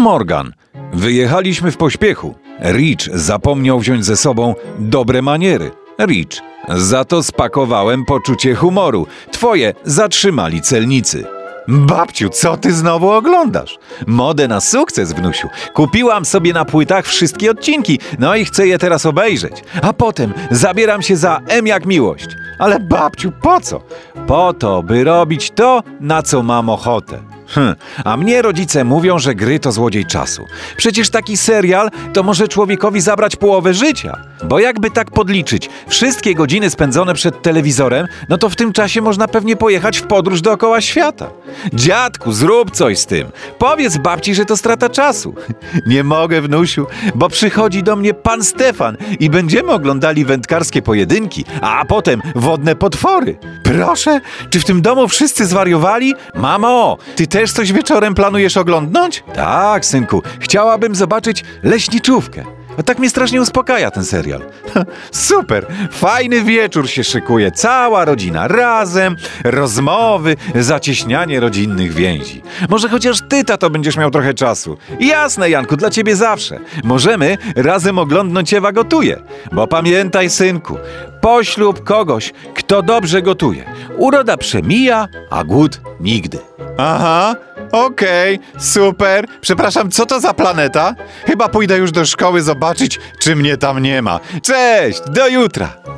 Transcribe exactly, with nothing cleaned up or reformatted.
Morgan. Wyjechaliśmy w pośpiechu. Rich zapomniał wziąć ze sobą dobre maniery. Rich, za to spakowałem poczucie humoru. Twoje zatrzymali celnicy. Babciu, co ty znowu oglądasz? Modę na sukces, wnusiu. Kupiłam sobie na płytach wszystkie odcinki, no i chcę je teraz obejrzeć. A potem zabieram się za M jak miłość. Ale babciu, po co? Po to, by robić to, na co mam ochotę. Hm, a mnie rodzice mówią, że gry to złodziej czasu. Przecież taki serial to może człowiekowi zabrać połowę życia. Bo jakby tak podliczyć wszystkie godziny spędzone przed telewizorem, no to w tym czasie można pewnie pojechać w podróż dookoła świata. Dziadku, zrób coś z tym. Powiedz babci, że to strata czasu. Nie mogę, wnusiu, bo przychodzi do mnie pan Stefan i będziemy oglądali wędkarskie pojedynki, a potem wodne potwory. Proszę, czy w tym domu wszyscy zwariowali? Mamo, ty też coś wieczorem planujesz oglądnąć? Tak, synku, chciałabym zobaczyć leśniczówkę. A tak mnie strasznie uspokaja ten serial. Super, fajny wieczór się szykuje, cała rodzina razem, rozmowy, zacieśnianie rodzinnych więzi. Może chociaż ty, tato, będziesz miał trochę czasu. Jasne, Janku, dla ciebie zawsze. Możemy razem oglądnąć Ewa gotuje. Bo pamiętaj, synku, poślub kogoś, kto dobrze gotuje. Uroda przemija, a głód nigdy. Aha, okej, okay, super. Przepraszam, co to za planeta? Chyba pójdę już do szkoły zobaczyć, czy mnie tam nie ma. Cześć, do jutra.